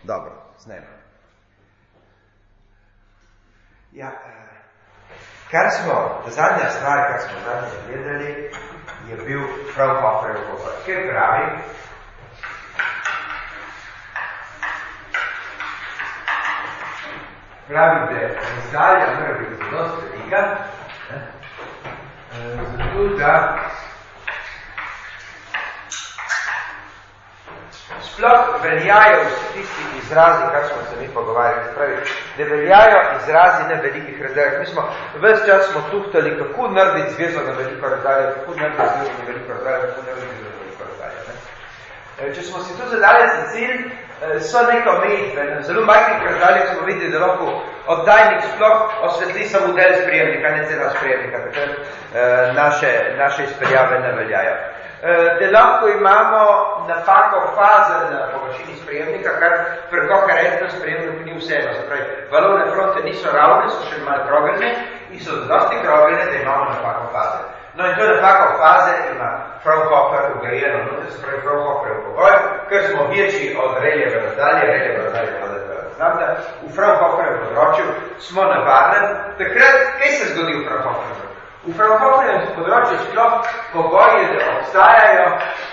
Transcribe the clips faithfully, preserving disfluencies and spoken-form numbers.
Dobro, snema. Ja, kar smo, zadnja stvar, kar smo zadnje gledali, je bil Fraunhoferjev govor, kjer pravi, pravi, da razdalja mora biti zelo velika, zato da sploh veljajo vsi tisti izrazi, kar smo se mi pogovarjali, pravi, da veljajo izrazi na velikih razdaljah. Mi smo, ves čas smo tuhtali, kako narediti zvezo na veliko razdalje, kako narediti zvezo na veliko razdalje, kako narediti zvezo na veliko razdalje. Ne? Če smo si tu zadali za cilj, so neka omejitve. Na zelo majhnih razdaljah smo videli, da lahko oddajnik sploh osvetli samo del sprejemnika, ne cela sprejemnika, takrat naše, naše izpeljave ne veljajo. Da lahko imamo napako faze na površini sprejemnika, kar pri koherentnem sprejemniku ni vseeno. Zapravi, valovne fronte niso ravne, so še malo krogeljne in so dosti krogeljne, da imamo napako faze. No in to napako faze ima Fraunhofer ugrajeno, no, da se pravi Fraunhoferjev pogoj, ker smo večji od Raylijeve razdalje, Raylijeve razdalje znam, da v Fraunhoferjev področju smo na varnem. Takrat, kaj se zgodi v Fraunhoferjev? V Fraunhoferjevem področju sploh pogoji, da obstajajo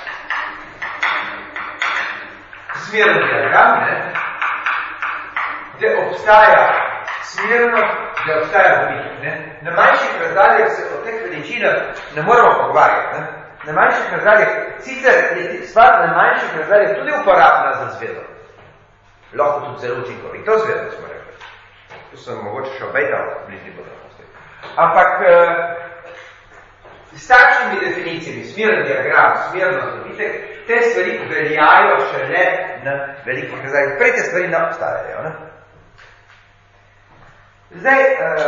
smeren diagram, ne? Da obstaja smerno, da obstaja vmih. Na manjših razdaljah se o teh veličinah ne moramo pogovarjati. Ne? Na manjših razdaljah, sicer je stvar na manjših razdaljah tudi uporabna za zvezo. Lahko tudi zelo učinkovito zvezo, smo rekli. Tu sem mogoče še obejtal v bližnji podrobnosti. Ampak s takšnimi definicijami, smeren diagram, smerno zdobitek, te stvari veljajo šele na velikih razdaljah. Prej te stvari ne obstajajo. Ne? Zdaj,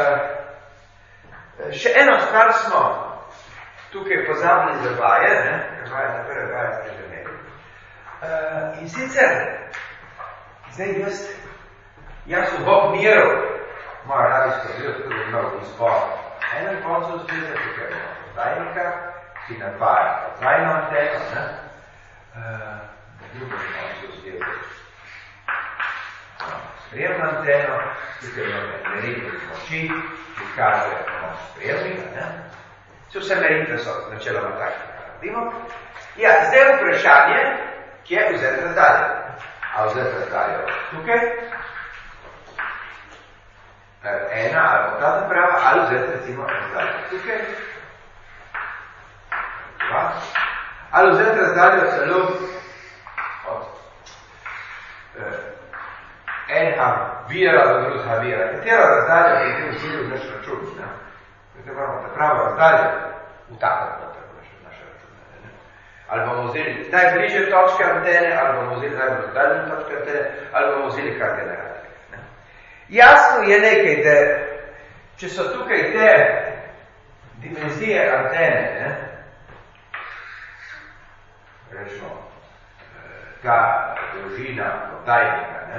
še eno stvar smo tukaj pozabili za vaje, ne? Ker vaje na prve vaje ste že imeli. In sicer, zdaj jaz, jaz v Bog mirov, moja radijska zelo tudi imel izbor. Enem koncu zbira, tukaj imamo oddajnika, ki napaja oddajno anteno, ne? Na drugem koncu zbira sprejemno anteno, tukaj imamo meritve moči, ki kaže moč sprejemnika, ne? Vse vse meritve so načeloma takšne, kar radimo. Ja, zdaj vprašanje, kje je vzeti razdalje? A vzeti razdalje tukaj? Ena ali ta naprava, ali vzeti recimo razdalje tukaj? Dva? Ali vzeti razdalje celo od enega vira do drugega vira. Katera razdalja je tem vzeli v naš račun? Zdaj moramo ta prava razdalja vtakati noter v naše račune. Ali bomo vzeli najbližje točke antene, ali bomo vzeli najbolj oddaljene točke antene, ali bomo vzeli kar generatorje. Jasno je nekaj, da če so tukaj te dimenzije antene, ne, rečemo, ta dolžina oddajnika, ne,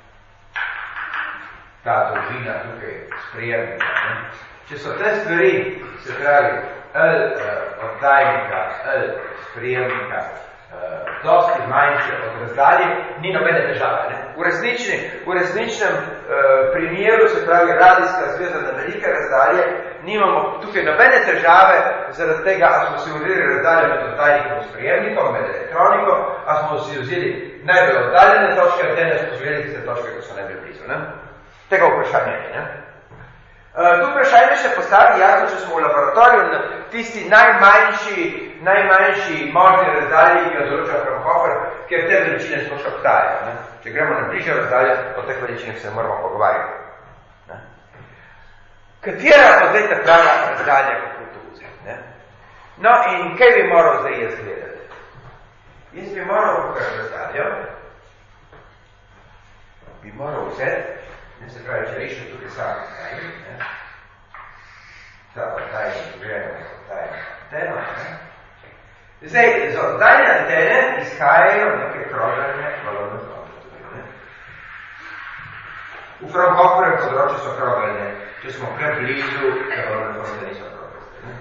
ta dolžina tukaj sprejemnika, ne, če so te stvari, se pravi, L oddajnika, L sprejemnika, dosti manjše od razdalje, ni nobene težave. Ne? V, resnični, v resničnem uh, primeru, se pravi radijska zveza na velike razdalje, nimamo tukaj nobene težave zaradi tega, a smo si vzeli razdalje med oddajnikom in sprejemnikom, med elektronikom, a smo si vzeli najbolj oddaljene točke, antene smo vzeli tiste točke, ko so najbolj blizu. Ne? Tega vprašanja je. Ne? Uh, tu vprašanje še postavi jasno, če smo v laboratoriju na tisti najmanjši, najmanjši možni razdalji, ki jo določa Fraunhofer, ker te veličine sploh obstajajo. Ne? Če gremo na bližje razdalje, o teh veličinah se moramo pogovarjati. Ne? Katera pa zdaj ta prava razdalja, kako to vzeti? Ne? No in kaj bi moral zdaj jaz gledati? Jaz bi moral kakor razdaljo, bi moral vzeti, ne se pravi, če rešim tukaj sam razdalje, ne? Ta oddajna družena, oddajna antena, ne? Zdaj, z oddajne antene izhajajo neke krožene valovne fronte. Ne? V Fraunhoferjevem področju so krožene, če smo preblizu, da valovne fronte niso krožene.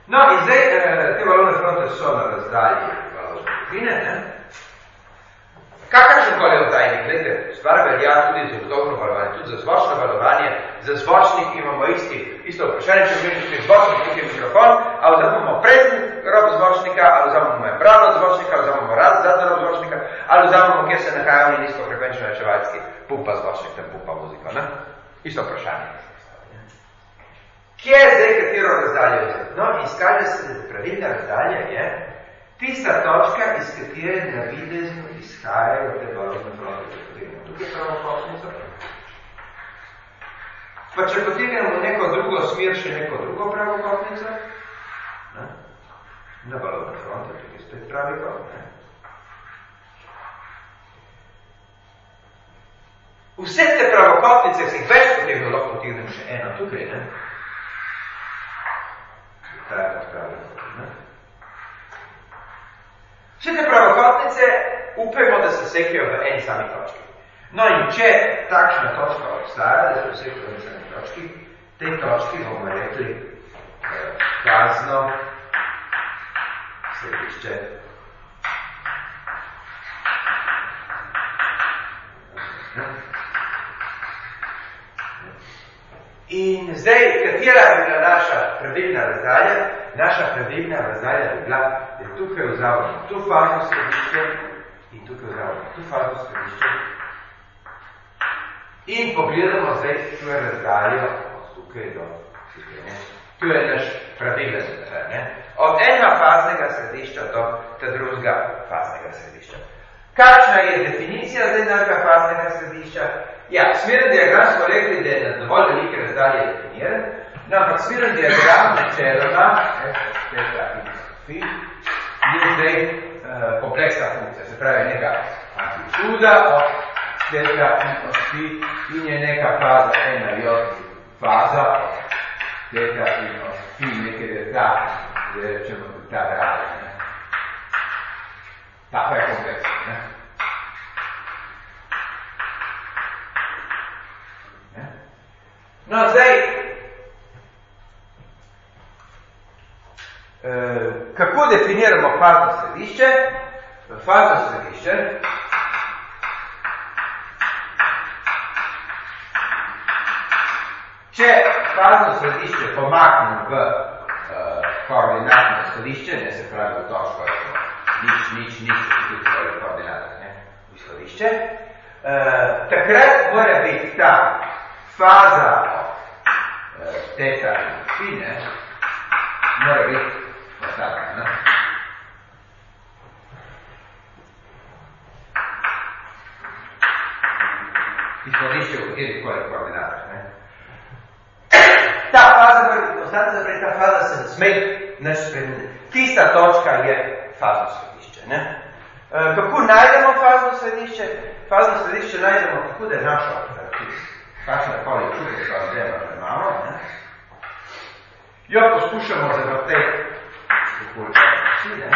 No, in zdaj, te valovne fronte so na razdalji valovne skupine, ne? Kakršen koli oddajnik, gledajte, stvar velja tudi za vzdolžno valovanje, tudi za zvočno valovanje, za zvočnik imamo isti, isto vprašanje, če vem, če je zvočnik, tukaj je mikrofon, ali vzamemo prednji rob zvočnika, ali vzamemo membrano zvočnika, ali vzamemo rad zadnji rob zvočnika, ali vzamemo, kjer se nahajajo nizkofrekvenčno rečevalski pumpa zvočnik, tam pumpa muziko, ne? Isto vprašanje. Kje je zdaj katero razdalje vzeti? No, izkaže se, da pravilna razdalja je tista točka, iz katere navidezno izhajajo te valovne fronte. Tukaj pravo kosmico. Pa če potegnemo neko drugo smer, še neko drugo pravo kosmico, na valovne fronte, tukaj spet pravi kot. Vse te pravokotnice, se jih več potem lahko potegnem še eno tukaj, ne? Ta je pravi kot, ne? Vse te pravokotnice upajmo, da se sekijo v eni sami točki. No in če takšna točka obstaja, da se sekijo v eni sami točki, tej točki bomo rekli fazno središče. In zdaj, katera je bila naša pravilna razdalja? Naša pravilna razdalja je bila, da tukaj vzavljamo tu fazno središče in tukaj vzavljamo tu fazno središče in pogledamo zdaj, tu je razdalja od tukaj do tukaj. Tu je naš pravilen, ne? Od enega faznega središča do te drugega faznega središča. Kakšna je definicija zdaj našega faznega središča? Ja, smeren diagram smo rekli, da je na dovolj velike razdalje definiran, no, ampak smeren diagram načeloma, je zdaj uh, kompleksna funkcija, se pravi neka amplituda od tega in od pi in je neka faza ena j faza od tega in od pi neke delta, da rečemo ta rada. Ta pa je kompleksna, ne? No, zdaj, eh, kako definiramo fazno središče? Fazno središče če fazno središče pomaknem v eh, koordinatno središče, ne se pravi v točko, nič, nič, nič, tudi v koordinatah, ne, v središče, eh, takrat mora biti ta faza eh, teta in phi, ne, mora biti postavljena, ne. Izhodišče v katerih koli koordinatah, ne. Ta faza, ostati zaprej, ta faza se ne sme naš spremeniti. Tista točka je fazno središče, ne. E, kako najdemo fazno središče? Fazno središče najdemo tako, da je našo kakšna koli čutek, pa vzema, da imamo, ne. Jo poskušamo zavrteti okoli časi, ne.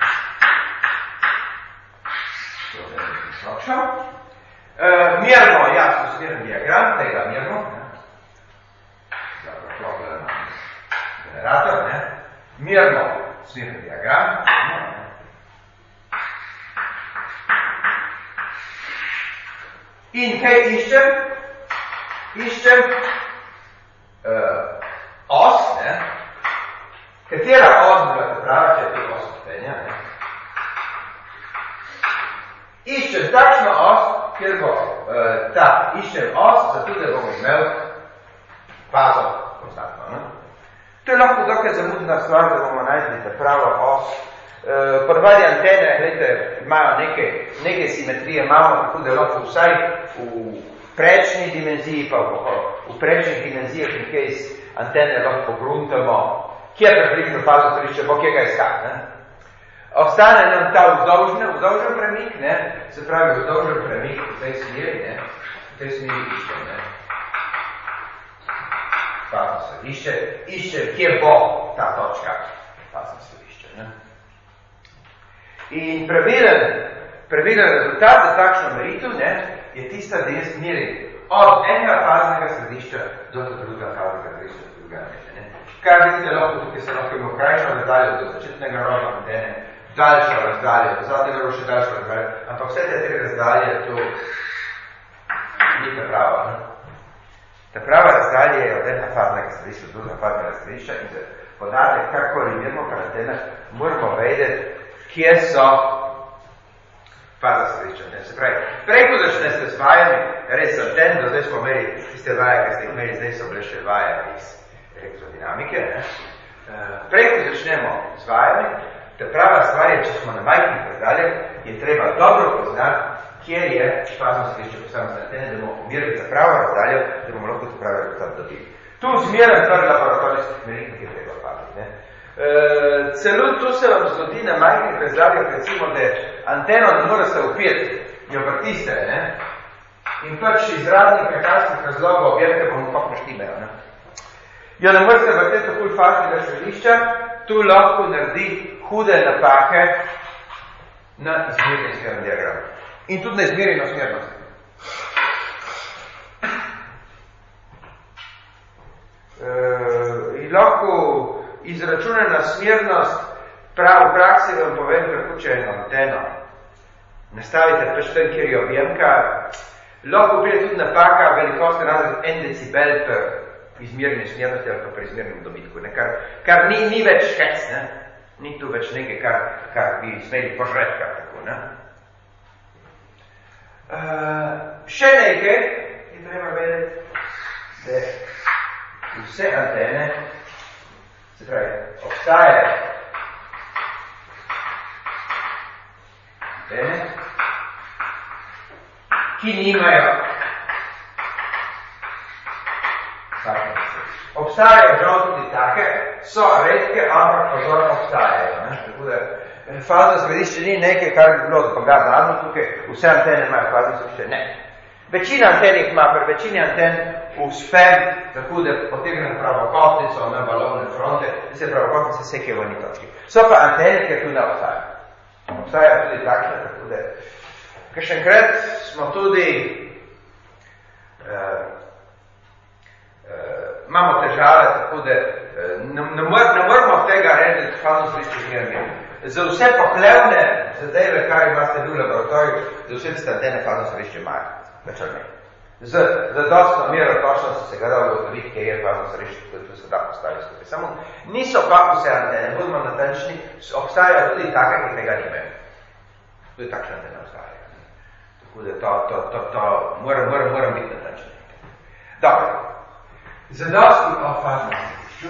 To je nekaj Uh, mirno, jasno smiren diagram, tega mirno, ne, zapravo na generator, ne, mirno smiren diagram, ne. In kaj iščem? Iščem uh, os, ne, katera os bila prava, če je to os odpenja, ne. Iščem takšno os, kjer bo uh, ta iščem os, zato da bomo imel fazo konstantno. Ne? To je lahko dokaj zamudna stvar, da bomo najdli ta prava os. Uh, Podvadi antene, gledajte, imajo neke, neke simetrije, imamo tako, da lahko vsaj v prečni dimenziji, pa v, v prečnih dimenzijah nekaj iz antene lahko pogruntamo, kje približno fazo središče, bo kje ga iskati, ne? Ostane nam ta vzdolžen, vzdolžen premik, ne, se pravi vzdolžen premik v tej smeri, ne, v tej smeri išče, ne. Fazno središče, išče, kje bo ta točka fazno središče, ne. In pravilen, pravilen rezultat za takšno meritev, ne, je tista, da jaz merim od enega faznega središča do drugega faznega središča, drugega ne. Kar vidite lahko, tukaj se lahko imamo krajšo razdaljo do začetnega roba antene, daljšo razdaljo, do zadnjega roba še daljšo razdaljo, ampak vse te tri razdalje to ni ta prava. Ne? Ta prava razdalja je od ena faznega središča do druga faznega središča in za podatek, karkoli imamo kar antena, moramo vedeti, kje so faza središča. Ne? Se pravi, prej, ko začnete s vajami, res anten, do zdaj smo imeli tiste vaje, ki ste jih imeli, zdaj so bile še vaje iz elektrodinamike. Ne? Prej, ko začnemo z vajami, ta prava stvar je, če smo na majhnih razdaljah, je treba dobro poznati, kjer je fazno središče posamezne antene, da bomo pomirili za pravo razdaljo, da bomo lahko to pravi rezultat dobili. Tu zmeraj prvi laboratorijskih meritnik je treba paziti. Ne? E, celo tu se vam zgodi na majhnih razdaljah, recimo, da anteno ne more se upirati, jo vrtiste, ne? In pač iz raznih mehanskih razlogov objekte bomo pa poštimejo. Ne? Jo ne more se vrteti takoj faznega središča, tu lahko naredi hude napake na izmerni smerni diagram. In tudi na izmerjeno smernost. E, in lahko izračunana smernost prav v praksi vam povem, kako če eno anteno nastavite pač tam, kjer je objemka, lahko pride tudi napaka velikostni razred en decibel per izmerjeni smernosti ali pa pri izmernem dobitku, ne? Kar, kar ni, ni več hec, ne? Ni tu več nekaj, kar, kar bi smeli požreti, kar tako, ne? Uh, še nekaj je treba vedeti, da vse antene, se pravi, obstajajo antene, ki nimajo obstajajo žal tudi take, so redke, ampak pozorno obstajajo. Ne? Tako da fazno središče ni nekaj, kar bi bilo zbogazano tukaj, vse antene imajo fazno središče. Ne. Večina anten jih ima, pri večini anten uspe, tako da potegnem pravokotnico na valovne fronte, da se pravokotnice sekejo v eni točki. So pa antene, ki tudi obstajajo. Obstajajo tudi takšne, tako da kakšenkrat smo tudi uh, Uh, imamo težave, tako da uh, ne, ne, mor, ne moramo tega rediti fazno središče zmerno. Za vse pohlevne zadeve, kar imate v laboratoriju, za vse tiste antene fazno središče imajo, več ali ne. Z, za dostno mero točnosti se ga da ugotoviti, kje je fazno središče, tudi se da postaviti skupaj. Samo niso pa vse antene, budemo natančni, obstajajo tudi take, ki tega nimajo. Tudi takšne antene obstajajo. Tako da to, to, to, to moram, moram, moram biti natančni. Dobro. Zadosti o faznem središču.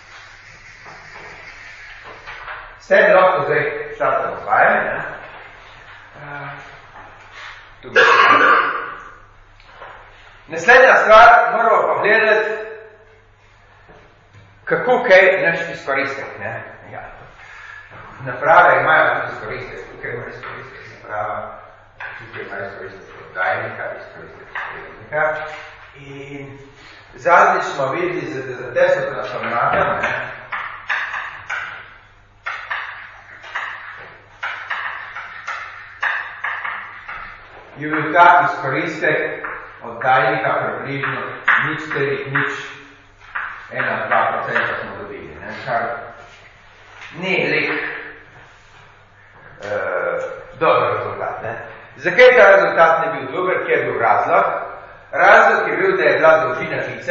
S tem lahko zdaj štartamo vajanje, ne? Uh, tu bi se. Naslednja stvar, moramo pogledati, kako kaj naš izkoristek, ne? Ja. Naprave imajo tudi izkoristek, tukaj ima izkoristek naprava, tukaj ima izkoristek oddajnika, izkoristek spremnika. In zadnji smo videli za, za tesno transformator, ne? Je bil ta izkoristek oddajnika približno nič celih nič ena dva procenta smo dobili, ne? Kar ni lik uh, dober rezultat. Ne? Zakaj ta rezultat ne bil dober, kje je bil razlog? Razlog je bil, da je bila dolžina žice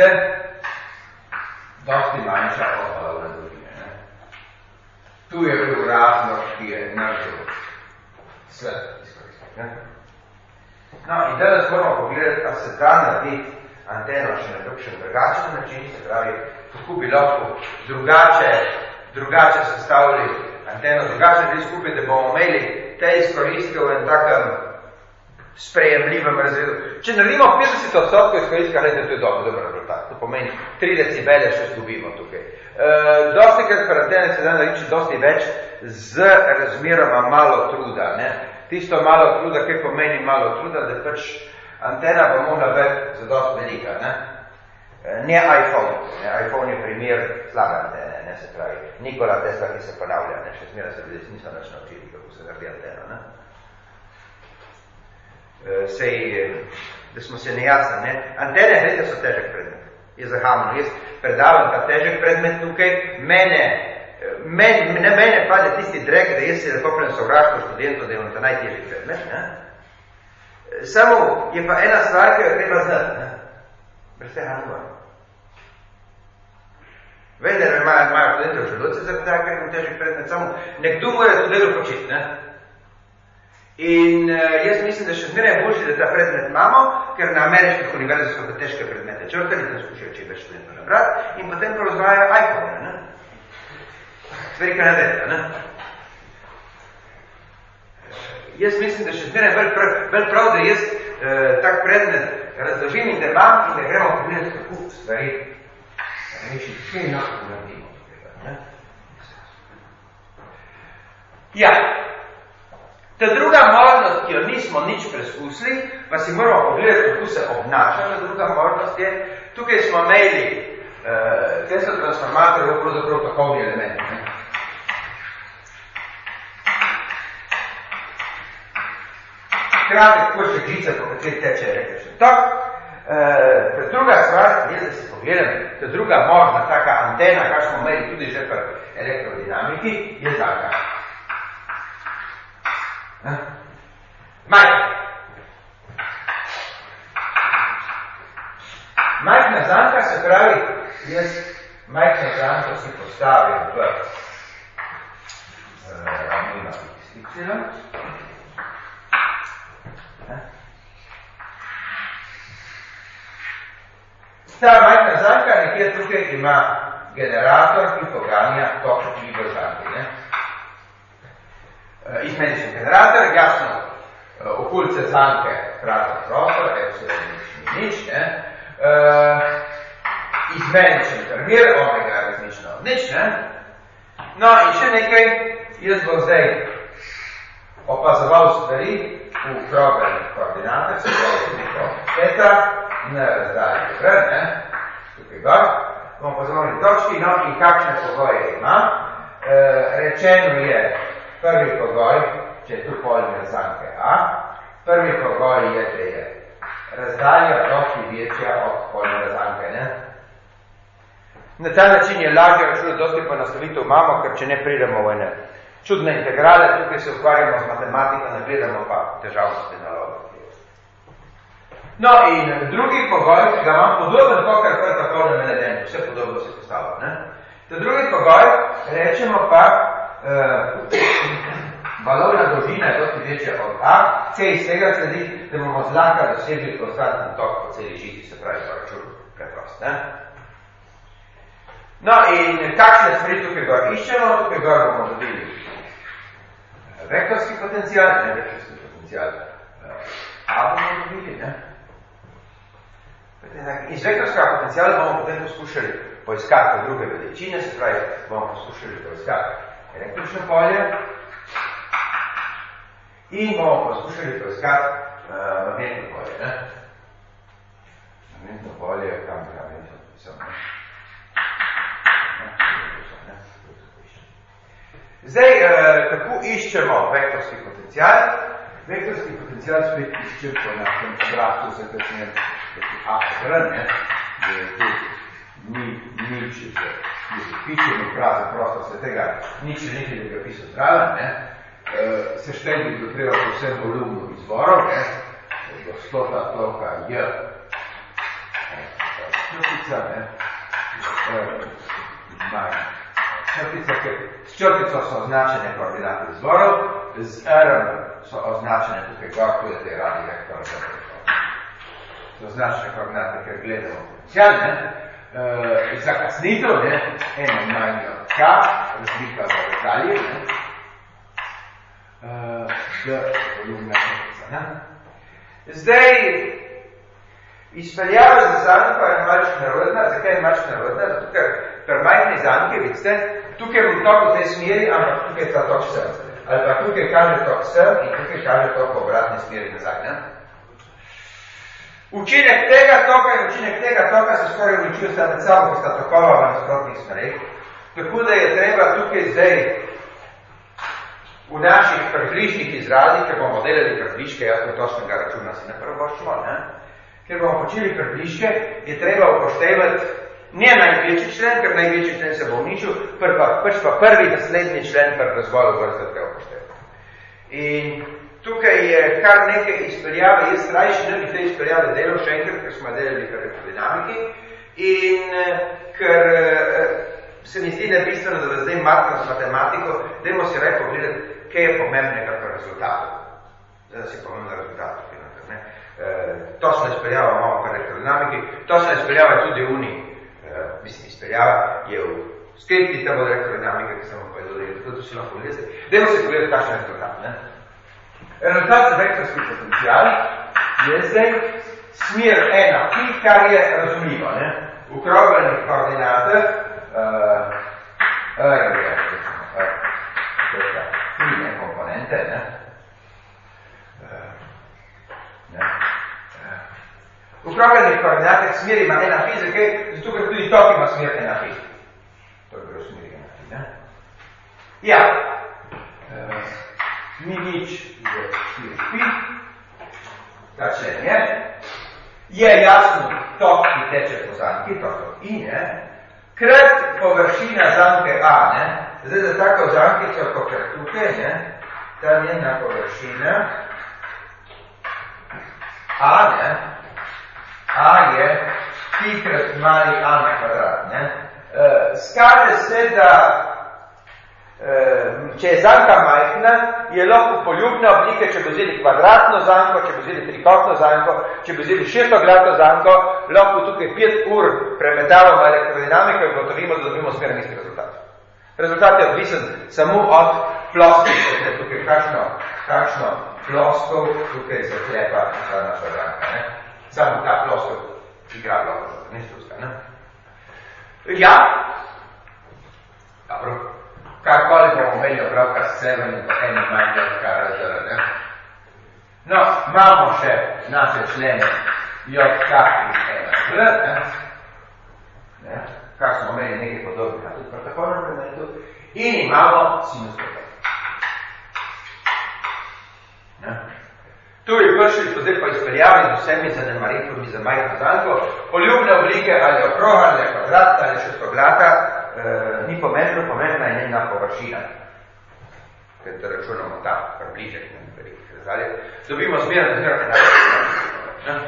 dosti manjša od valovne dolžine. Ne? Tu je bil razlog, ki je naredil svet izkoristek. Ne? No, in danes moramo pogledati, ali se da narediti anteno še na kakšen drugačen način, se pravi, kako bi lahko drugače, drugače sestavili anteno, drugače narediti skupaj, da bomo imeli te izkoristke v en takem sprejemljivem razredu. Če naredimo petdeset odstotkov izkoristka, gledajte, to je dobro, dober rezultat. To pomeni tri decibele še zgubimo tukaj. E, dosti krat pri antene se da narediti dosti več z razmeroma malo truda. Ne? Tisto malo truda, kaj pomeni malo truda, da pač antena bo mogla biti za dosti velika. Ne, ne iPhone. Ne? iPhone je primer slabe antene, ne se pravi. Nikola Tesla, ki se ponavlja, ne? Še zmeraj se ljudje niso nič naučili, kako se naredi antena. Ne? Sej, da smo se nejasni, ne? Antene, gledajte, so težek predmet. je zahamno. Jaz predavam ta težek predmet tukaj, mene, men, ne mene pade tisti drek, da jaz se zakopljen sovraštvo študentov, da je on ta najtežji predmet. Ne? Samo je pa ena stvar, ki jo treba znati. Ne? Brez tega ne bo. Vendar imajo, imajo študentov želoce za tak, ker je težek predmet, samo nekdo mora to delo početi. Ne? In uh, jaz mislim, da še zmeraj boljši, da ta predmet imamo, ker na ameriških univerzah so te težke predmete črtali, tam skušajo če več študentov nabrati, in potem proizvajajo iPhone, ne? Stvari, ki ne dela, ne? Jaz mislim, da še zmeraj bolj prav, bolj prav, da jaz uh, tak predmet razložim in da imam in da gremo pogledati kako stvari rešiti, kaj lahko naredimo. Ne? Ja. Ta druga možnost, ki jo nismo nič preskusili, pa si moramo pogledati, kako se obnaša. Ta druga možnost je, tukaj smo imeli uh, testo transformatorjev, pravzaprav takovni elementi. Ne? Kratek, tako še glice, po kateri teče električni tok. Uh, druga stvar, je, da si pogledam, ta druga možna taka antena, kar smo imeli tudi že pri elektrodinamiki, je taka. Majhna. Majhna zanka, se pravi, jaz majhna zanka si postavim v ravnina y. Ta majhna zanka nekje tukaj ima generator, ki poganja tok v zanki. Ne? Izmenični generator, jasno, okolice zanke prazen prostor, epsilon nič ni nič, ne? Uh, izmenični termir, omega različno od nič, ne? No in še nekaj, jaz bom zdaj opazoval stvari v krogenih koordinatah, se pravi tudi eta, na razdalji vred, ne? Tukaj gor, bom opazoval in točki, no in kakšne pogoje ima. Uh, rečeno je, prvi pogoj, če je tu polimer zanke A, prvi pogoj je, da je razdalja točki večja od polimera zanke, ne? Na ta način je lažje računati, dosti poenostavitev imamo, ker če ne pridemo v ene čudne integrale, tukaj se ukvarjamo z matematiko, ne gledamo pa težavnosti naloge. No in drugi pogoj, ki ga imam podoben to, kar kar tako na mene vse podobno se postavlja, ne? Ta drugi pogoj, rečemo pa, valovna uh, dolžina je dosti večja od A, C iz tega sledi, da bomo zlahka dosegli konstantni tok po celi žici, se pravi po računu preprost. Ne? No in kakšne stvari tukaj gor iščemo? Tukaj gor bomo dobili vektorski potencial, ne vektorski potencial A bomo dobili, ne? Iz vektorskega potencijala bomo potem poskušali poiskati druge veličine, se pravi, bomo poskušali poiskati električno polje in bomo poskušali poiskati uh, magnetno polje. Ne? Magnetno polje, kam bi magnetno pisal, ne? Ne? Zdaj, uh, kako iščemo vektorski potencial? Vektorski potencial spet iščem po našem obrazcu, se kasneje A gr, ne? Da je tu ni nič z pičem in prazen prostor svetega, nič ne nekaj, da ga pisal zraven, ne? E, seštejni bi treba po vsem volumnu izvorov, ne? Gostota toka J, črtica, ne? Manj. Črtica, ker s črtico so označene koordinate izvorov, z R so označene tukaj gor, tudi te radi vektor, so označene koordinate, ker gledamo potencial, ne? Uh, zakasnitev, ne, eno manj od K, razlika v razdalji, ne, uh, z volumna črtica, ne. Zdaj, izpeljava za zanko je malč narodna. Zakaj je malč narodna? Zato, ker pri majhni zanki, vidite, tukaj bom tok v tej smeri, ampak tukaj je ta tok sem. Ali pa tukaj kaže tok sem in tukaj kaže tok v obratni smeri nazaj, ne. Učinek tega toka in učinek tega toka se skoraj uničijo sta med sabo, ki sta tokova v nasprotnih smereh. Tako da je treba tukaj zdaj v naših prehliških izrazih, ker bomo delali prehliške, jaz to točnega računa si ne prvoščimo, ne? ker bomo počeli približke, je treba upoštevati ne največji člen, ker največji člen se bo uničil, pač pa prvi naslednji člen pri razvoju vrste treba upoštevati. In tukaj je kar nekaj izpeljave, jaz krajši ne bi te izpeljave delal še enkrat, ker smo delali kar dinamiki in ker se mi zdi nebistveno, da zdaj matemo s matematiko, dajmo si reči pogledati, kaj je pomembnega pri rezultatu. Zdaj, da si pomembno rezultat. Ne? E, to se ne izpeljava malo kar elektrodinamiki, to se ne izpeljava tudi v Uniji. E, mislim, izpeljava je v skripti tamo elektrodinamike, ki sem vam povedal, tako da si lahko pogledati. Dajmo si pogledati, kakšen je rezultat. Ne? Rezultat za vektorski potencial je zdaj smer ena pi, kar je razumljivo. Ne? V krogljenih koordinatah uh, uh, uh, ne komponente, ne? Uh, ne? Uh, v krogljenih koordinatah smer ima ena pi, zakaj? Zato, ker tudi tok ima smer ena pi. To je bilo smer ena pi, ne? Ja. Uh, ni nič je štiri pi, ta člen je. Je jasno tok, ki teče po zanki, tok I, ne? Krat površina zanke A, ne? Zdaj za tako zankico, kot je tukaj, ne? Ta njena površina A, ne? A je pi krat mali A na kvadrat, ne? Uh, skaže se, da če je zanka majhna, je lahko poljubne oblike, če bi vzeli kvadratno zanko, če bi vzeli trikotno zanko, če bi vzeli šestogradno zanko, lahko tukaj pet ur premetavamo elektrodinamiko in gotovimo, da dobimo smerni isti rezultat. Rezultat je odvisen samo od ploskov, da je tukaj kakšno, kakšno ploskov tukaj zaklepa ta naša zanka. Ne? Samo ta ploskov igra lahko, ne struska. Ne? Ja, dobro. Kakoli bomo imeli opravka s sebem in po eni manj kar razred, ne? No, imamo še naše člene J, K in ena, ne? Ne? Kar smo imeli nekaj podobnega tudi pri takovnem predmetu. In imamo sinus kota. Ne? Tu je prišli so zdaj pa izpeljavali z vsemi zanemaritvami za majhno zanko. Poljubne oblike ali okroga, ali kvadrat, ali šestoglata, Uh, ni pomembno, pomembna je njena površina. Ker to računamo ta približek, ne velikih razdalje. Dobimo smer, da zmerno uh,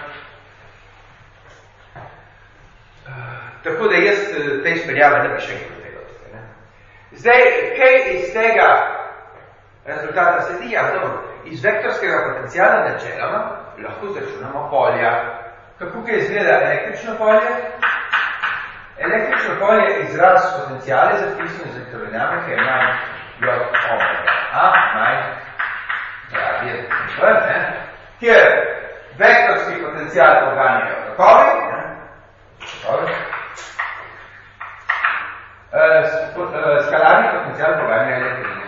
Tako da jaz te izpeljave ne bi še enkrat tega. Ne? Zdaj, kaj iz tega rezultata sledi? Ja, dobro, iz vektorskega potencijala načeloma lahko zračunamo polja. Kako kaj izgleda električno polje? Električno polje je izraz potencijale zapisane z elektrodinamike, je manj J omega A, manj radije V, ne? Kjer vektorski potencijal poganjajo tokovi, ne? Tokovi. E, skalarni potencijal poganjajo elektrine.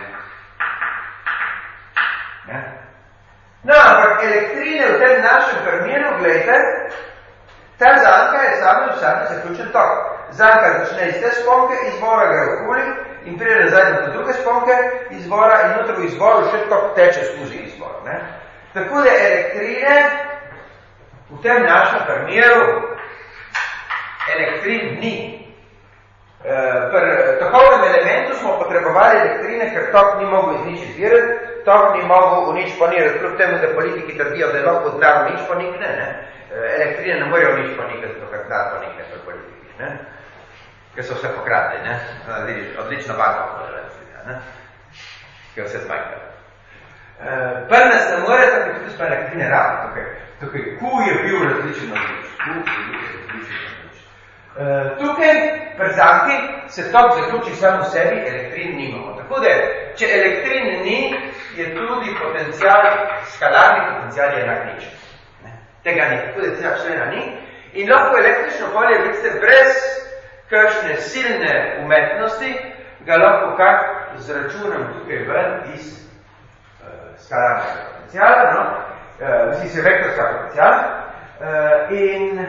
Ne? No, ampak elektrine v tem našem primeru, gledajte, ta zanka je samo in vsami zaključen tok. Zanka začne iz te sponke, izvora gre okoli in pride nazaj do druge sponke izvora in notri v izvoru še tok teče skozi izvor. Ne? Tako da elektrine v tem našem primeru elektrin ni. E, pri tokovnem elementu smo potrebovali elektrine, ker tok ni mogel iz nič izvirati, tok ni mogel v nič ponirati, kljub temu, da politiki trdijo, da je lahko zdravo nič ponikne. Ne? Elektrine ne morejo nič ponikati, zato ker zdravo ponikne pri politikih. Ne? Ker so vse pokradli, ne? Odlično banko povedali, ne? Ker vse zmanjka. E, Prnes ne more, tako tudi smo elektrine ravno. Tukaj, tukaj Q je bil različen od nič. Q je bil različen od nič. E, tukaj, pri zanki, se tok zaključi samo v sebi, elektrin nimamo. Tako da, če elektrin ni, je tudi potencijal, skalarni potencijal je enak nič. Ne? Tega ni, tako da tega člena ni. In lahko električno polje, vidite, brez kakšne silne umetnosti, ga lahko kak zračunam tukaj ven iz uh, skalarnega potencijala, no? uh, mislim se vektorska potencijala, uh, in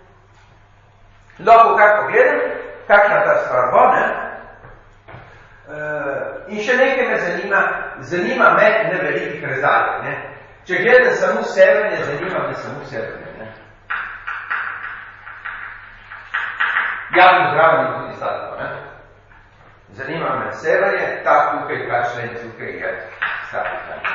lahko kak pogledam, kakšna ta stvar bo, ne? Uh, in še nekaj me zanima, zanima me nevelikih razdalj, ne? Če gledam samo severne, zanima me samo severne, ne? Javno zraven in tudi statiko, ne? Zanima me sevanje, ta tukaj, kakšen tukaj je statika, ne?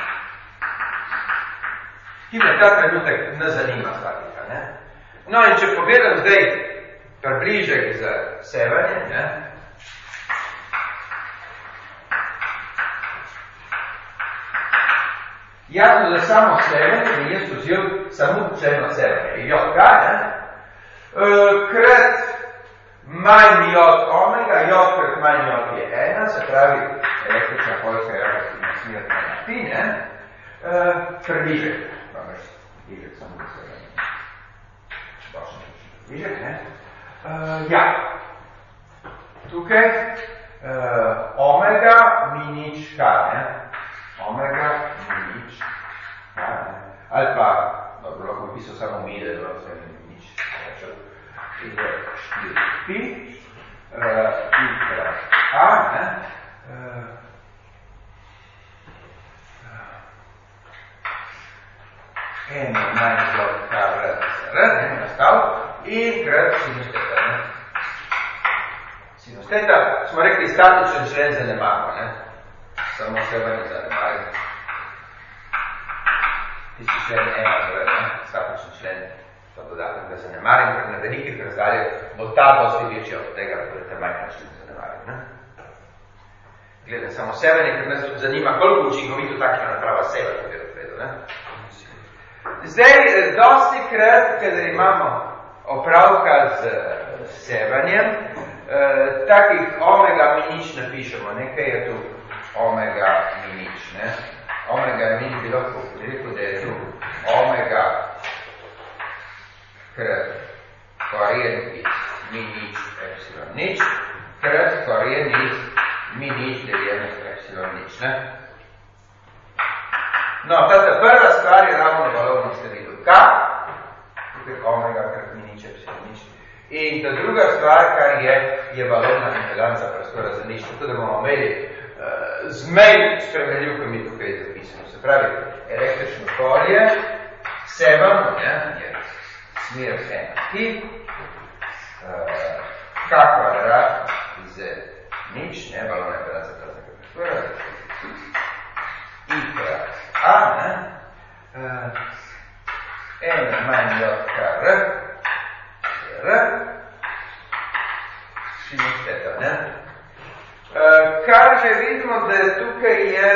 Ki me ta trenutek ne zanima statika, ne? No, in če pogledam zdaj približek za sevanje, ne? Jasno, da samo sevanje, da jaz vzel samo členo sevanje. J K, ne? E, krat manj J omega, J krat manj J je ena, se pravi, električna poljska je relativno smerna na pi, ne? E, približek. Imaš približek samo za sevanje. Bošno približek, ne? E, ja. Tukaj e, omega mi nič K, ne? Omega mi nič K, ne? Ali pa, dobro, lahko pisal samo mi, da je bilo vse mi nič rečel. In je štiri pi, pi krat A, ne? Eno manj zelo K vrat R, ne, nastav, in krat sinusteta, ne? Sinusteta, smo rekli, statičen člen zanemarimo, ne? Samo sevanje zanemarimo. Tisti člen ena vrat, ne? Statičen člen, to dodatek, da zanemarim, ker na velikih razdaljah bo ta dosti večja od tega, da te majhna člen zanemarim, ne? Gledam samo sevanje, ker nas zanima, koliko učinkovito takšna naprava seva, to je odpredo, ne? Zdaj, dosti krat, kadar imamo opravka z sevanjem, eh, takih omega mi nič napišemo, nekaj je tu omega mi nič, ne? Omega mi nič bi lahko rekel, da je tu omega krat koren iz mi nič epsilon nič, krat koren iz mi nič deljeno z epsilon nič, ne? No, tata prva stvar je ravno valovno število K, tukaj omega krat mi nič epsilon nič. In ta druga stvar, kar je, je valovna impedanca prostora za nič, tako da bomo imeli uh, zmej spremenljivkami tukaj zapisano. Se pravi, električno polje, sevamo, ne, je smer ena pi, uh, K kvadrat z nič, ne, valovna impedanca prostora za prostora, I krat A, ne, uh, ena manj J K R, R, sinusteta, ne. Uh, kar že vidimo, da tukaj je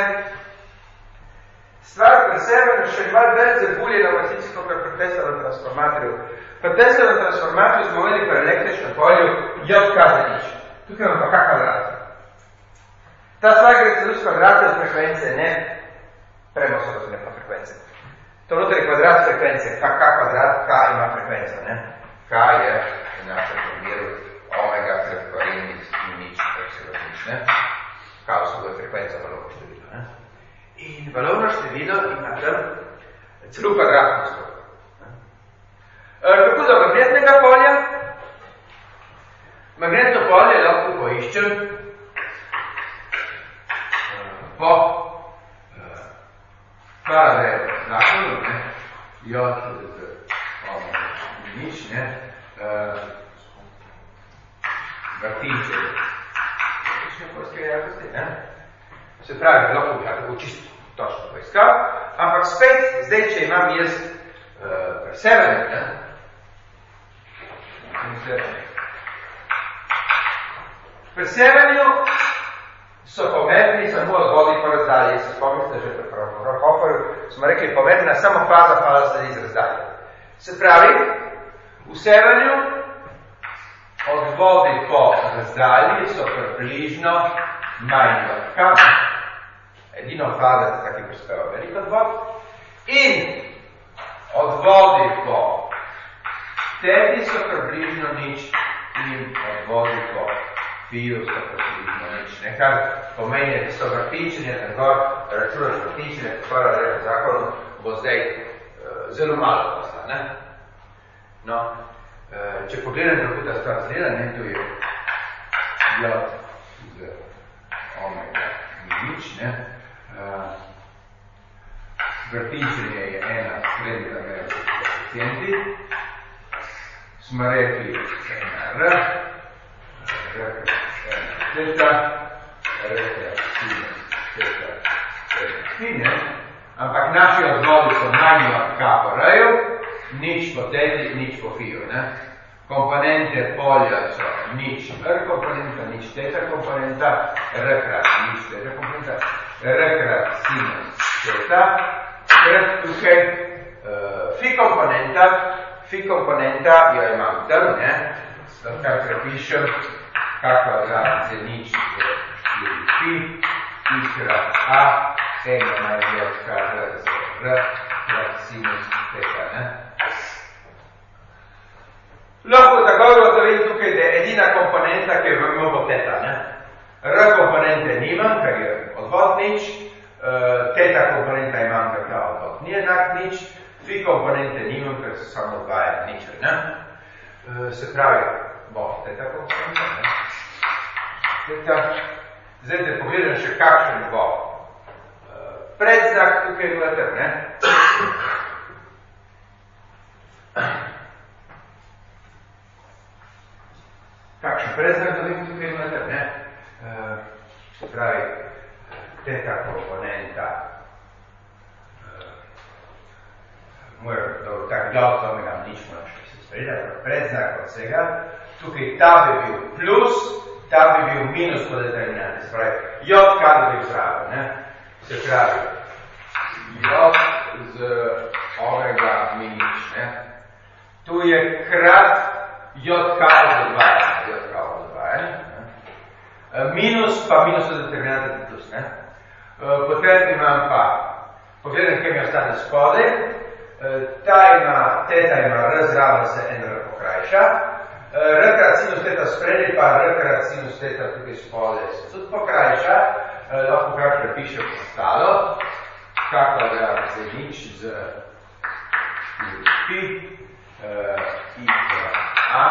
stvar pri sebi še malo več zabuljena v resnici, kot pri Teslovem transformatorju. Pri Teslovem transformatorju smo imeli pri električnem polju J K za nič. Tukaj imamo pa K kvadrat. Ta stvar gre celo s kvadratom frekvence, ne premosno razumljena frekvence. To noter je kvadrat frekvence, K, K kvadrat, K ima frekvenco, ne? K je v našem primeru omega krat koren iz nič, epsilon nič, ne? K vsebuje frekvenco valovno število, ne? In valovno število ima tam celo kvadratno skoro. Kako do magnetnega polja? Magnetno polje lahko poiščem po paralelno zakonu, ne, J z omega nič, ne, vrtinče, vrtinče polske jakosti, ne, se pravi, lahko bi ja tako čisto točno poiskal, ampak spet, zdaj, če imam jaz uh, presevanje, ne, pri sevanju so pomembni samo odvodi po razdalji. Se spomnite, že pri Fraunhoferju smo rekli, pomembna samo faza fala sledi iz razdalje. Se pravi, v sevanju odvodi po razdalji so približno manj od K. Edino faza je taki prispeva veliko odvod. In odvodi po tedi so približno nič in odvodi po piju so približno nič. Nekaj pomeni, da so vrtinčenje, tako računaš vrtinčenje, tako da zakonu bo zdaj uh, zelo malo posla, ne? No, uh, če pogledam, kako ta stvar zgleda, ne, tu je J z omega nič, ne? Uh, vrtinčenje je ena srednja mera koeficienti, smo rekli ena R, teta, rekrat sinus teta, fine, ampak naši odvodi so manj od k po r-ju, nič po teti, nič po fiju, ne? Komponente polja so nič r komponenta, nič teta komponenta, r krat nič teta komponenta, r krat sinus teta, krat tukaj uh, fi komponenta, fi komponenta jo imam tam, ne? Kar prepišem, kako da se nič štiri pi, i krat a, eno največ kar z r krat sinus teta, ne? Lahko takoj gotovim tukaj, da je edina komponenta, ki jo imamo bo teta, ne? R komponente nimam, ker je odvod nič, uh, teta komponenta imam, ker ta odvod ni enak nič, fi komponente nimam, ker so samo dva ena nič, ne? Uh, se pravi, bo teta komponenta, ne? Teta. Zdaj te pogledam še kakšen bo uh, predznak tukaj noter, ne? Kakšen predznak dobim tukaj noter, ne? Uh, se pravi, teta komponenta uh, mora, dobro, tak glav to mi nam nič moram še se sprejeti, predznak od vsega, tukaj ta bi bil plus, ta bi bil minus po determinante, se pravi, j kaj bi bil zraven, ne? Se pravi, j z ovega minus, ne? Tu je krat j kaj z odvajanja, j kaj z odvajanja, minus pa minus od determinante plus, ne? Potem imam pa, pogledam, kaj mi ostane spodaj, ta ima, teta ima r zraven se en r pokrajša, r krat sinus teta spredi, pa r krat sinus teta tukaj spodaj se tudi pokrajša, lahko kar prepišem ostalo, kako da se nič z pi, i krat a,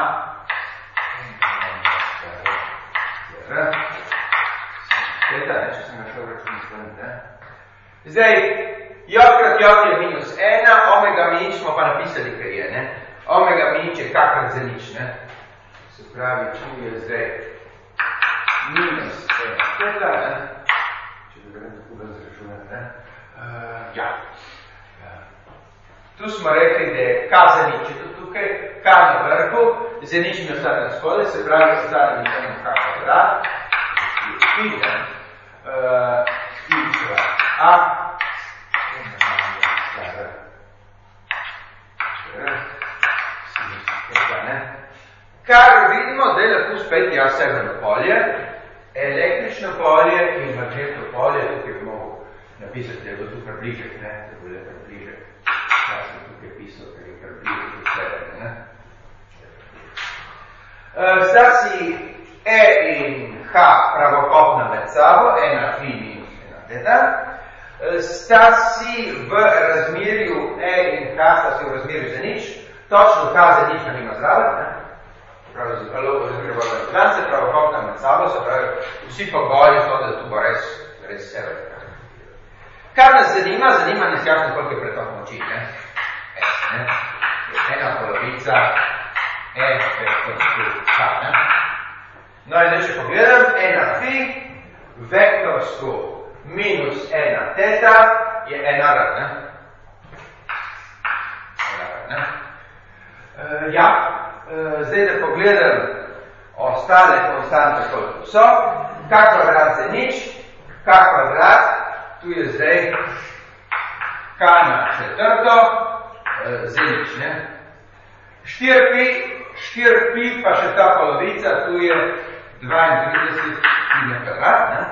r, teta, ne, če sem ga šel računati, ne. Zdaj, j krat j je minus ena, omega mi nič smo pa napisali, ker je, ne. Omega mi nič je kakrat za nič, ne. Se pravi, tu je zdaj minus ena teta, ne. Če da grem tako brez računati, ne. Uh, ja. Tu smo rekli, da je k za nič, je to tukaj, k na vrhu, za nič mi ostane spodaj, se pravi, ostane mi eno k kvadrat, je pi, ne. Uh, i krat a, kar vidimo, da je lahko spet jasno polje, električno polje in magnetno polje, tukaj bi mogel napisati, da je bo tukaj bližek, ne, da bo le kar bližek. Ja sem tukaj pisal, ker je kar bližek v sebe, ne. Uh, sta si E in H pravokopna med sabo, ena fi minus ena teta. Uh, sta si v razmerju E in H, sta si v razmerju za nič, točno H za nič pa nima zraven, ne. Pravi, zelo razmerju pravokopna med sabo, se pravi, vsi pogoji so, da tu bo res, res sebe. Kar nas zanima, zanima nas jasno, koliko je pretok moči, ne? S, ne? Ena polovica, E, vektor H, ne? No in zdaj, če pogledam, ena fi, vektorsko minus ena teta je ena r, ne? Ena r, ne? Uh, ja, uh, zdaj da pogledam ostale konstante, koliko so, k kvadrat za nič, k kvadrat, tu je zdaj k na četrto, uh, za nič, ne? štiri pi, štiri pi, pa še ta polovica, tu je dvaintrideset pi na kvadrat, ne?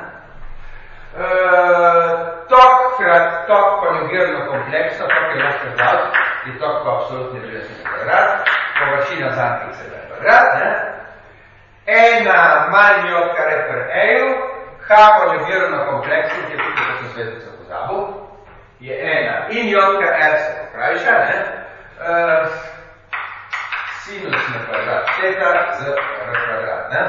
Uh, tok krat tok konjugirano kompleksno, tok je lahko kvadrat, je tok pa absolutni železnik kvadrat, površina zankice na kvadrat, ne? Ena manj od kar je per E-ju, H konjugirano kompleksno, ki je tukaj, ko sem svetlica pozabil, je ena in J kar R se pokrajša, ne? Uh, sinus na kvadrat teta z R kvadrat, ne?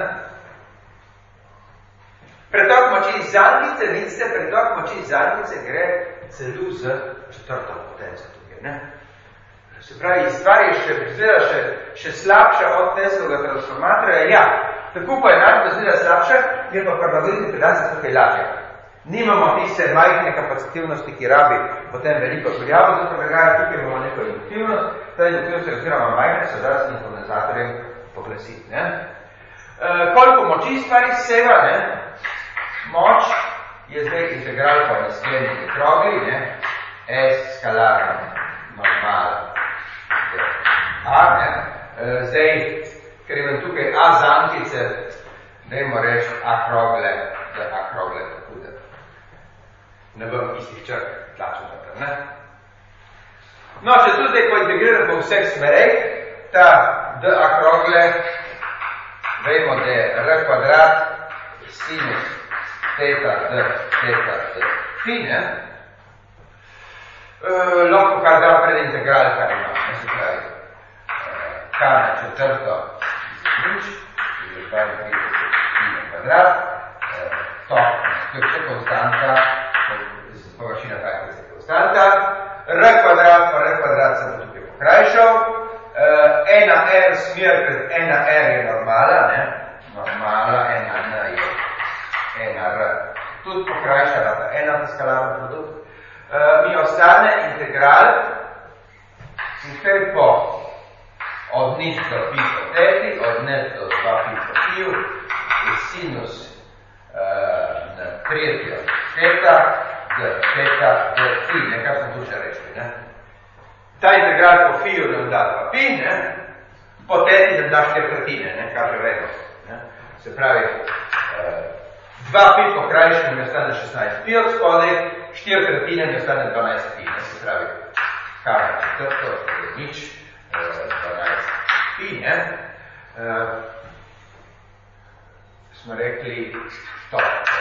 Pretok moči zankice, vidite, pretok moči zankice gre celo z četrto potenco tukaj, ne? Se pravi, stvar je še, še, še slabša od Teslovega transformatorja, ja, Tako pa je naredba zgleda slabša, je pa prilagoditi pedalce tukaj lažje. Nimamo tiste majhne kapacitivnosti, ki rabi potem veliko kurjavo, zato pregajati tukaj imamo neko induktivnost, ta induktivnost je oziroma majhne, se da s njim kondenzatorjem poglasiti. Ne? E, koliko moči stvari seva, ne? Moč je zdaj integral po skleniti krogli, ne? S skalarno, normal, A, ne? E, zdaj, ker imam tukaj A zankice, dajmo reči A krogle, da A krogle tako da ne bom istih črk tlačil naprej, ne? No, če tu zdaj pointegriram po vseh smereh, ta D A krogle, vemo, da je R kvadrat sinus teta D teta D phi, ne? E, lahko kar da pred integral, kar ima, ne se pravi, K na četrto nič, je dva pi na kvadrat, to je vse konstanta, površina tako je konstanta, R kvadrat pa R kvadrat sem tukaj pokrajšal, ena R smer, ker ena R je normala, ne? Normala, ena N je ena R, tudi pokrajšala ta ena ta skalarna produkt. Mi ostane integral, tukaj po od nič do pi po teti, od nič do dva pi po piju, je sinus uh, na tretjo teta, d teta, d pi, nekaj smo tu še rečli, ne? Ta integral po fiju nam da dva pi, ne? Po teti nam da štiri, ne? Kar že vedno, ne? Se pravi, uh, dva pi po krajšnjem mi ostane šestnajst pi od spodaj, štiri tretjine mi ostane dvanajst pi, ne? Se pravi, kar na četrto, je nič, dvanajst pi, ne? Uh, smo rekli to,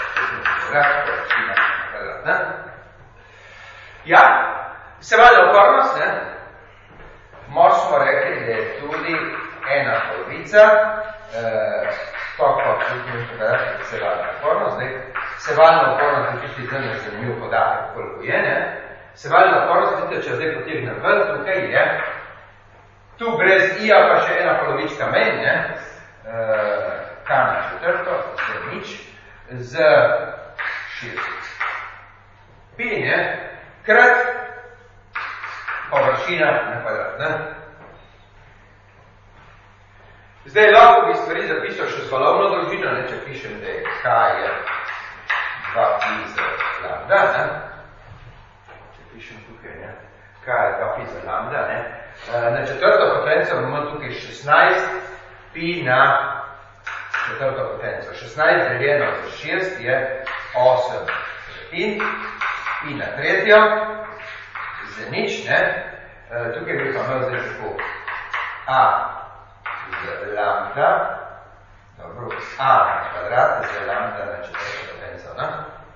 ne? Ja, seveda okornost, ne? Moč smo rekli, da je tudi ena polovica, uh, to pa tudi podatek seveda okornost, zdaj seveda okornost je tudi zelo zanimiv podatek, koliko je, ne? Seveda okornost, vidite, če zdaj potegnem ven, tukaj je, tu brez ija pa še ena polovička menj, ne? Uh, K na četrto, z nič, z šest pi, ne? Krat površina na kvadrat, ne? Zdaj lahko bi stvari zapisal še z valovno dolžino, ne? Če pišem, da je K je dva pi za lambda, ne? Če pišem tukaj, ne? K je dva pi za lambda, ne? Na četrto potenco imamo tukaj šestnajst pi na četrto potenco. šestnajst deljeno za šest je osem tretjin, pi na tretjo, za nič, ne? Tukaj bi pa imel zdaj tako A z lambda, dobro, A na kvadrat z lambda na četrto potenco, ne?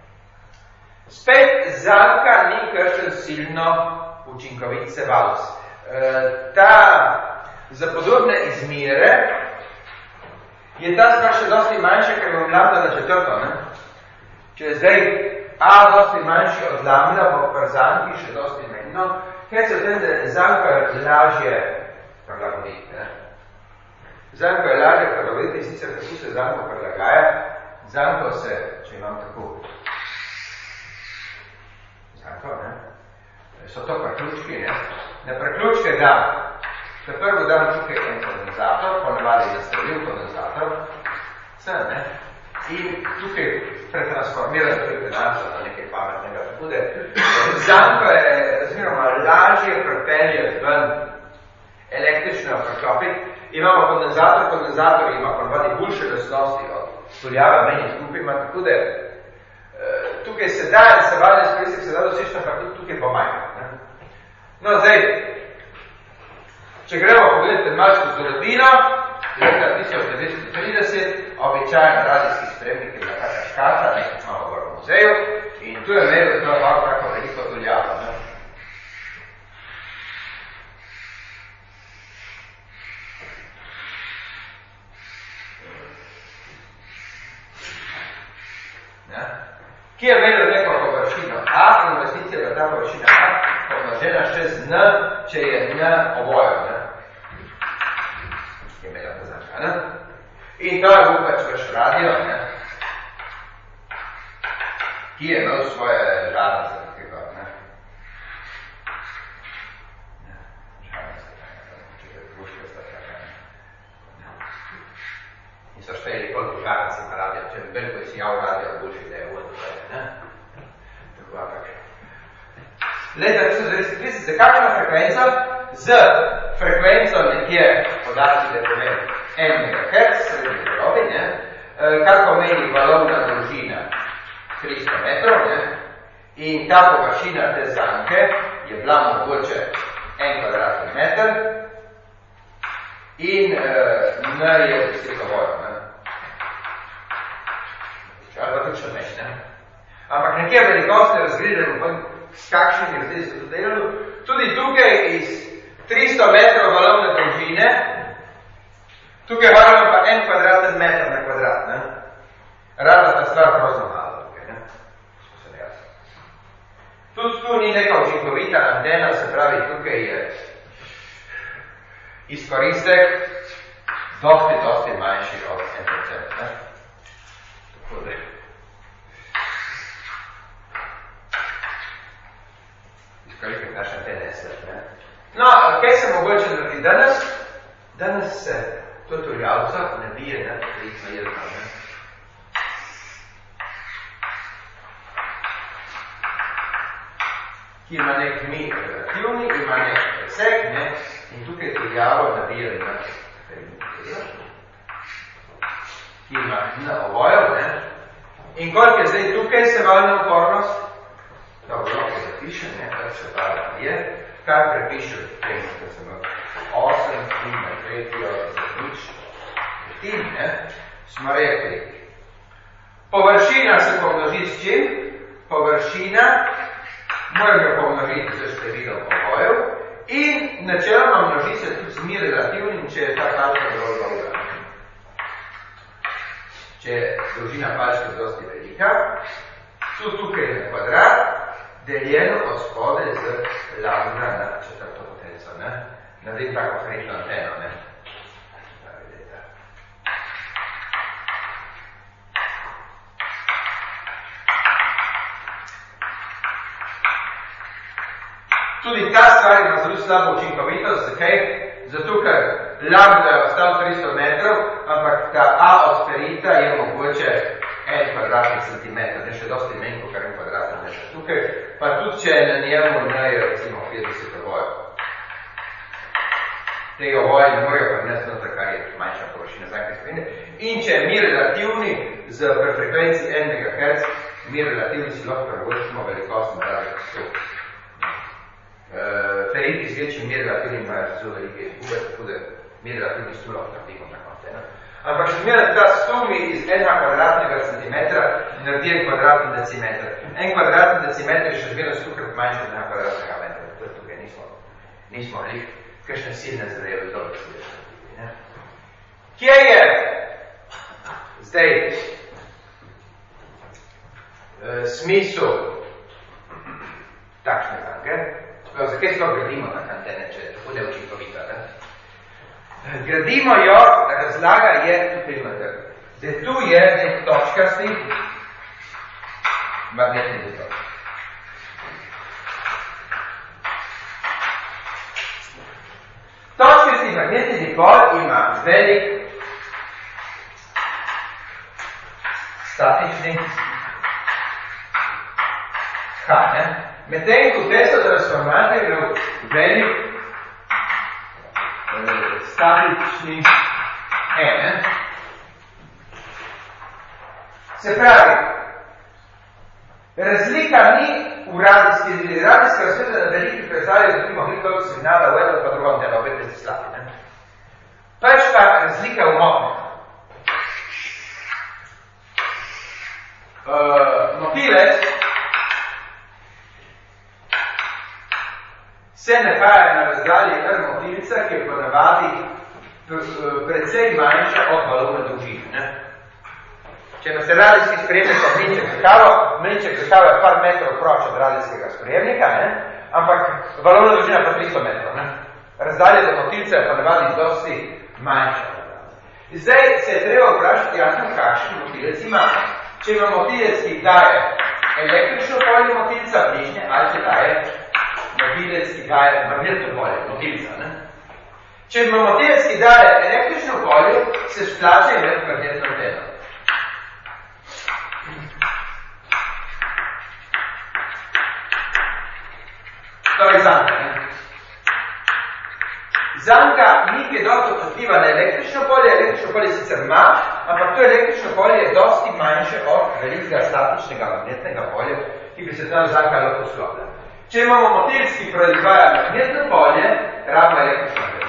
Spet zanka ni kakšen silno učinkovit sevalc. Ta za podobne izmere je ta stvar še dosti manjša, ker imam lambda na četrto, ne? Če je zdaj A dosti manjši od lambda, bo pri zanki še dosti menjno, ker se v tem, da zanko je lažje prilagoditi, ne? Zanko je lažje prilagoditi, in sicer kako se zanko prilagaja, zanko se, če imam tako zanko, ne? So to preključki, ne? Na preključke dam, na prvo dam tukaj en kondenzator, ponavadi zastavljiv kondenzator, vse, ne? In tukaj pretransformiram tukaj pedanco na nekaj pametnega, tako da zanko je razmeroma lažje pripeljati ven električno preklopiti. Imamo kondenzator, kondenzator ima ponavadi boljše lastnosti od soljave menje skupaj, tako da tukaj se da in se valje izkoristik, se da dosečno, pa tudi tukaj pomajka. No, zdaj, če gremo pogledati malčko zgodovino, leta tisoč devetsto trideset, običajen radijski spremnik je taka škata, nekaj imamo v muzeju, in tu je imel to tako veliko tuljavo. Ne? Ja? Ki je imel neko površino A, in investicija je ta površina A, pomnožena še z N, če je N obojo, ne? Je imela ta značka, ne? In to je bil pač vaš radio, ne? Ki je imel svoje žarnice, tako, ne? Ja, žarnice, če je družka sta taka, ne? In so šteli koliko žarnice na radio, če bi veliko si jav radio, boljši da je vod, ne? Tako, ampak. Leta tisoč devetsto trideset, za kakšno frekvenco? Z frekvenco nekje podatki, da je pomeni en megahertz, srednji delovi, ne? Kar pomeni valovna dolžina tristo metrov, ne? In ta površina te zanke je bila mogoče en kvadratni meter in uh, N je deseto vojo, ne? Ali pa tudi še več, ne? Ampak nekje velikosti razgledamo, s kakšnim je zdaj se to delalo. Tudi tukaj iz tristo metrov valovne dolžine, tukaj valjamo pa en kvadraten meter na kvadrat, ne? Rada ta stvar grozno malo tukaj, ne? Sposobno jasno. Tudi tu ni neka učinkovita antena, se pravi, tukaj je izkoristek dosti, dosti manjši od en procent, ne? Tako da je. Izkoristek naša antena je sled, ne? No, kaj se mogoče naredi danes? Danes se tutorialca nabije na ritma jedna, ne? Ki ima nek mi relativni, ima nek presek, ne? In tukaj tutorialo nabije na ki ima na ovojo, ne? In koliko je zdaj tukaj se valjna upornost? Dobro, lahko zapišem, ne? Kar se valjna je. Kar prepišem temu, da sem osem in na tretjo za nič tim, ne, smo rekli. Površina se pomnoži s čim? Površina moram ga pomnožiti z številom obojev in načeloma množi se tudi z mi relativnim, če je ta palčka dovolj dolga. Če je dolžina palčke dosti velika, tudi tukaj je kvadrat, deljeno od spode z lambda na četrto potenco, ne? Naredim tako frekno anteno, ne? Tudi ta stvar ima zelo slabo učinkovitost, zakaj? Zato, ker lambda je ostal tristo metrov, ampak ta A od sferita je mogoče en kvadratni centimeter, ne še dosti menj, kot kar en kvadratni meter. Tukaj pa tudi, če na njemu ne recimo petdeset ovojev. Tega ovoje ne morajo prinesti noter, kar je manjša površina zanke spremlje. In če je mi relativni z frekvenci en megahertz, mi relativni si lahko privoščimo velikost na razlik sto. Feriti z večjim mi relativni imajo zelo velike izgube, tako da mi relativni sto lahko naredimo tako anteno. Ampak še zmeraj ta sto mi iz enega kvadratnega centimetra naredi en kvadratni decimeter. En kvadratni decimeter je še zmeraj stokrat manjši od enega kvadratnega metra. To je tukaj nismo, nismo lih, kakšne silne zadeve dobro sledi. Kje je zdaj e, smisel takšne zanke? Zakaj se to gradimo na antene, če je tako neučinkovita, ne? Gradimo jo, razlaga je tukaj imate, da tu je nek točkasti magnetni dipol. Točkasti magnetni dipol ima velik statični H, ne? Medtem, ko testo transformator je velik statični E, ne? Se pravi, razlika ni v radijski deli. Radijska osveta na veliki predstavljajo, da bi mogli koliko signala v eno pa drugo anteno, opet se slabi, ne? Pač pa razlika v motnjah. Uh, motilec se nahaja na razdalji R motilca, ki je ponavadi precej manjša od valovne dolžine, ne? Če nas je radijski sprejemnik od mlinček zakavo, mlinček zakavo je par metrov proč od radijskega sprejemnika, ne? Ampak valovna dolžina pa tristo metrov, ne? Razdalje do motilca je ponavadi dosti manjša. Zdaj se je treba vprašati jasno, kakšen motilec ima. Če ima motilec, ki daje električno polje motilca bližnje, ali če daje motilec, ki daje magnetno polje motilca. Ne? Če ima motilec, ki daje električno polje, se splače imeti magnetno anteno. To je zanka. Ne? Zanka ni kaj dosti občutljiva na električno polje, električno polje sicer ima, ampak to električno polje je dosti manjše od velikega statičnega magnetnega polja, ki bi se tam zanka lahko sklopila. Če imamo motilc, ki proizvaja magnetno polje, rabimo električno polje.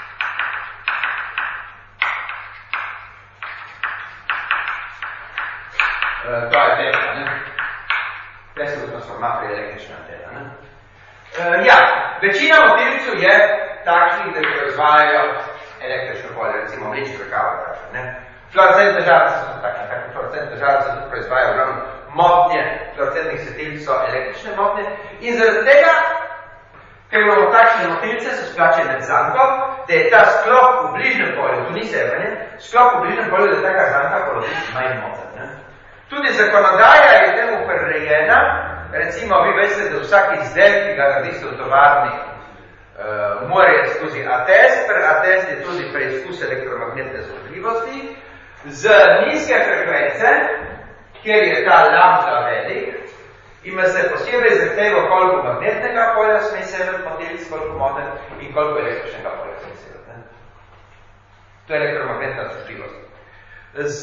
E, to je tega, ne? Tesla transformator je električna antena, ne? E, ja, večina motilcev je takšnih, da proizvajajo električno polje, recimo mlečne kakava, ne? Fluorescentne žarce so takšne, tako fluorescentne žarce tudi proizvajajo ravno motnje, fluorescentnih svetil so električne motnje in zaradi tega, ker imamo takšne motilce, so splačene med zanko, da je ta sklop v bližnjem polju, tu ni severne, sklop v bližnjem polju, da je taka zanka polovič manj moten, ne? Tudi zakonodaja je temu prirejena, recimo vi veste, da vsak izdelek, ki ga naredite v tovarni, Uh, more skozi atest, pre atest je tudi preizkus elektromagnetne zmogljivosti, z nizke frekvence, kjer je ta lambda velik, ima se posebej zahtevo, koliko magnetnega polja sme seveti motilc, koliko moten in koliko električnega polja sme seveti. To je elektromagnetna zmogljivost. Z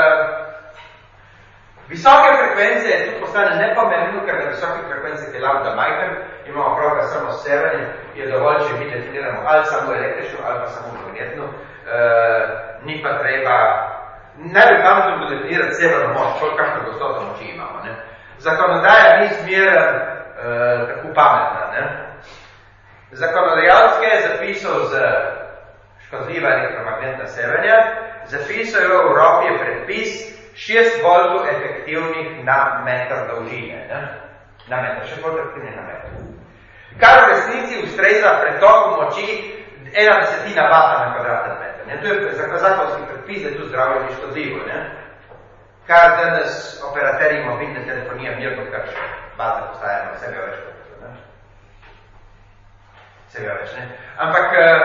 visoke frekvence je tudi postane nepomembno, ker na visoke frekvence, ki je lambda majhen, imamo pravka samo s severnim, je dovolj, če mi definiramo ali samo električno, ali pa samo magnetno, e, ni pa treba, ne bi pametno definirati severno moč, koliko kakšno gostoto moči imamo. Ne? Zakonodaja ni zmeren e, tako pametna. Ne? Zakonodajalske je zapisal z škodljiva elektromagnetna severja, zapisal je v Evropi je predpis šest voltov efektivnih na meter dolžine. Ne? Na meter, še bolj efektivnih na meter. Kar v resnici ustreza pretoku moči ena desetina vata na kvadraten meter. Ne? To je za zakonski predpis, da je tu zdravje ni škodljivo. Ne? Kar danes operaterji mobilne telefonije mirno kršijo. Vata postajamo sebe več kot ne? Sebe več, ne? Ampak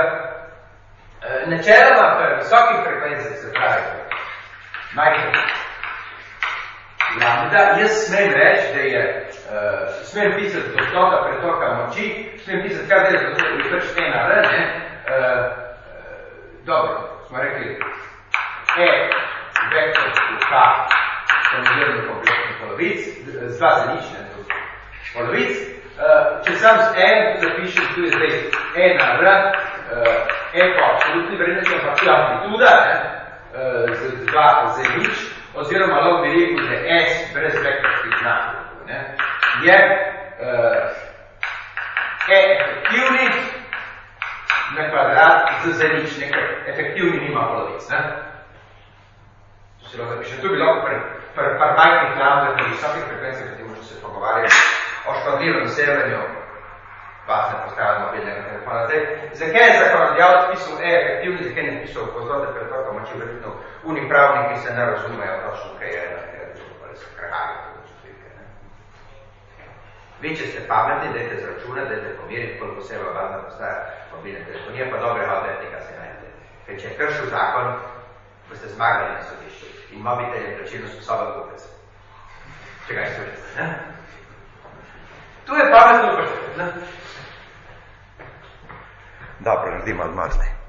načeloma pri visokih frekvencah se pravi majhen lambda, jaz smem reči, da je uh, smem pisati gostota pretoka moči, smem pisati kar del, zato je pač ena R, ne? Uh, uh, dobro, smo rekli E, vektor v K, konjugirno kompleksnih polovic, z dva zanične polovic. Uh, če sam z N zapišem, tu je zdaj ena R, uh, E pa absolutni vrednosti, ampak tu amplituda, ne? Uh, z dva zanič, oziroma lahko bi rekel, da S brez vektorskih znakov je uh, E efektivni na kvadrat z zanič, nekaj efektivni nima polovic. Ne? To se lahko zapiše. Tu bi lahko pri par, par majhnih lambdah, pri visokih frekvencah, ki možno se pogovarjati o škodljivem severju, vas ne postavljamo mobilnega telefona. Zdaj, zakaj je zakonodajalec pisal E efektivni, zakaj ne pisal gostote pretoka moči, verjetno uni pravniki se ne razumejo točno, kaj je ena, kaj je drugo, ali se prehajajo. Vi, če ste pametni, dajte zračunati, dajte pomiriti, koliko seba vazna postaja mobilne telefonije, pa dobrega odvetnika se najte. Ker če je kršil zakon, boste zmagali na sodišču in mobitel je plačilno sposoben kupec. Če ga izstojite, ne? Tu je pametno vprašanje, ne? Dobro, naredimo odmor zdaj.